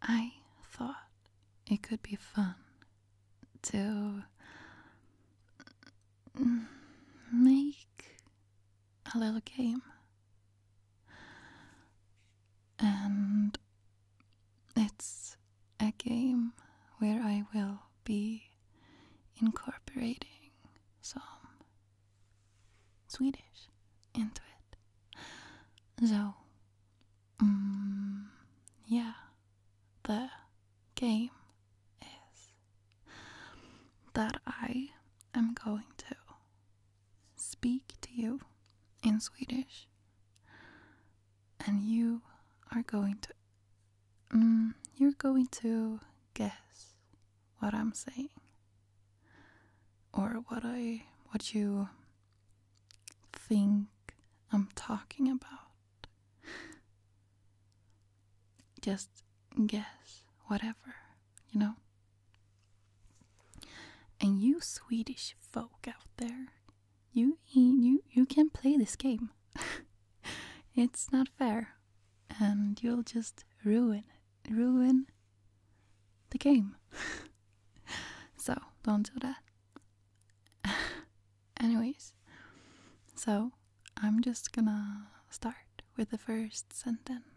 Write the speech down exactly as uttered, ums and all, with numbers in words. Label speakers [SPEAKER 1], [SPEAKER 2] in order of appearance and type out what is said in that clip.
[SPEAKER 1] I thought it could be fun to make a little game. And it's a game where I will be incorporating some Swedish into it. So, um, yeah, the game is that I am going to speak to you in Swedish, and you are going to, um, you're going to guess what I'm saying, or what I, what you think I'm talking about. Just guess whatever, you know? And you Swedish folk out there, you you you can play this game. It's not fair, and you'll just ruin it, ruin the game. So don't do that. Anyways, so I'm just gonna start with the first sentence.